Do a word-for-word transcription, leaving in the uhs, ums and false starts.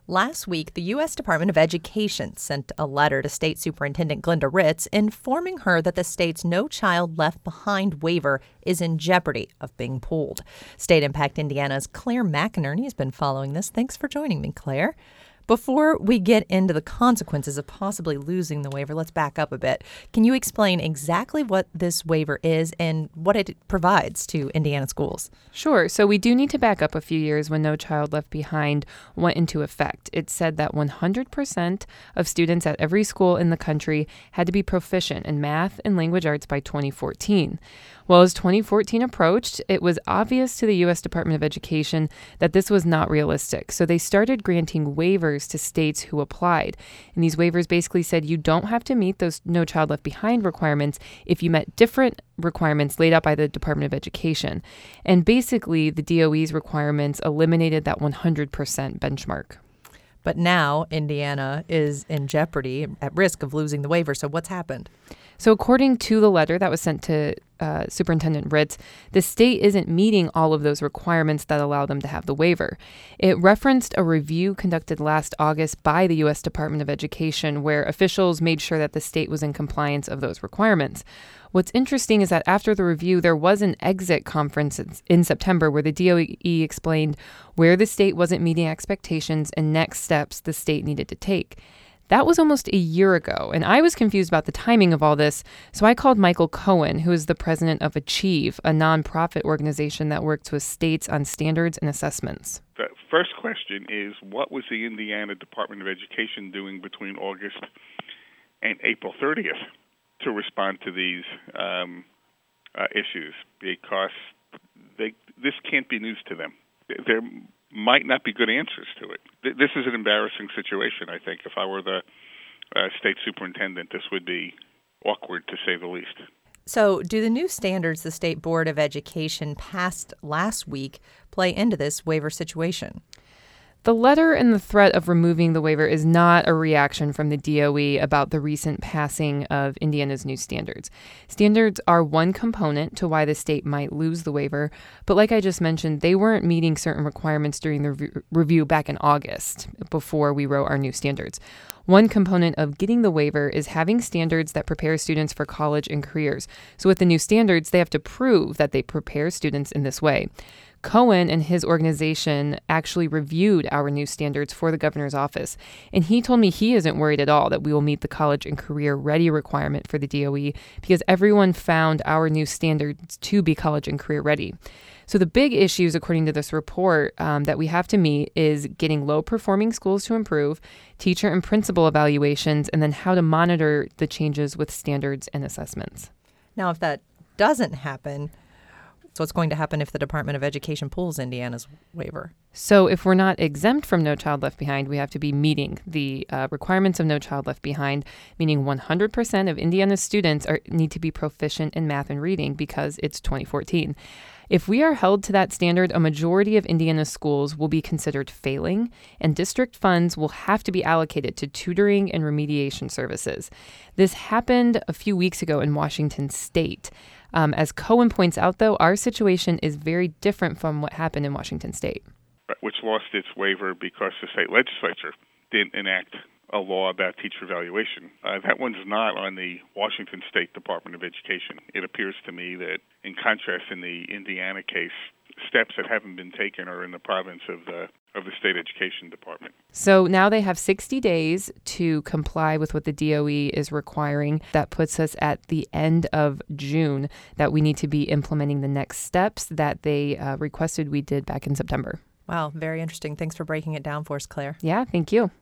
Last week, the U S Department of Education sent a letter to State Superintendent Glenda Ritz informing her that the state's No Child Left Behind waiver is in jeopardy of being pulled. State Impact Indiana's Claire McInerney has been following this. Thanks for joining me, Claire. Before we get into the consequences of possibly losing the waiver, let's back up a bit. Can you explain exactly what this waiver is and what it provides to Indiana schools? Sure. So we do need to back up a few years when No Child Left Behind went into effect. It said that one hundred percent of students at every school in the country had to be proficient in math and language arts by twenty fourteen. Well, as twenty fourteen approached, it was obvious to the U S Department of Education that this was not realistic. So they started granting waivers to states who applied. And these waivers basically said you don't have to meet those No Child Left Behind requirements if you met different requirements laid out by the Department of Education. And basically, the D O E's requirements eliminated that one hundred percent benchmark. But now Indiana is in jeopardy, at risk of losing the waiver. So what's happened? So according to the letter that was sent to uh, Superintendent Ritz, the state isn't meeting all of those requirements that allow them to have the waiver. It referenced a review conducted last August by the U S Department of Education where officials made sure that the state was in compliance of those requirements. What's interesting is that after the review, there was an exit conference in September where the D O E explained where the state wasn't meeting expectations and next steps the state needed to take. That was almost a year ago, and I was confused about the timing of all this, so I called Michael Cohen, who is the president of Achieve, a nonprofit organization that works with states on standards and assessments. The first question is, what was the Indiana Department of Education doing between August and April thirtieth to respond to these um, uh, issues? Because they, this can't be news to them. There might not be good answers to it. This is an embarrassing situation, I think. If I were the uh, state superintendent, this would be awkward, to say the least. So do the new standards the State Board of Education passed last week play into this waiver situation? The letter and the threat of removing the waiver is not a reaction from the D O E about the recent passing of Indiana's new standards. Standards are one component to why the state might lose the waiver, but like I just mentioned, they weren't meeting certain requirements during the re- review back in August before we wrote our new standards. One component of getting the waiver is having standards that prepare students for college and careers. So with the new standards, they have to prove that they prepare students in this way. Cohen and his organization actually reviewed our new standards for the governor's office, and he told me he isn't worried at all that we will meet the college and career ready requirement for the D O E because everyone found our new standards to be college and career ready. So the big issues, according to this report, um, that we have to meet is getting low-performing schools to improve, teacher and principal evaluations, and then how to monitor the changes with standards and assessments. Now, if that doesn't happen, so what's going to happen if the Department of Education pulls Indiana's waiver? So if we're not exempt from No Child Left Behind, we have to be meeting the uh, requirements of No Child Left Behind, meaning one hundred percent of Indiana's students are, need to be proficient in math and reading because it's twenty fourteen. If we are held to that standard, a majority of Indiana's schools will be considered failing, and district funds will have to be allocated to tutoring and remediation services. This happened a few weeks ago in Washington State. Um, as Cohen points out, though, our situation is very different from what happened in Washington State. Which lost its waiver because the state legislature didn't enact a law about teacher evaluation. Uh, that one's not on the Washington State Department of Education. It appears to me that, in contrast, in the Indiana case, steps that haven't been taken are in the province of the of the state education department. So now they have sixty days to comply with what the D O E is requiring. That puts us at the end of June that we need to be implementing the next steps that they uh, requested we did back in September. Wow, very interesting. Thanks for breaking it down for us, Claire. Yeah, thank you.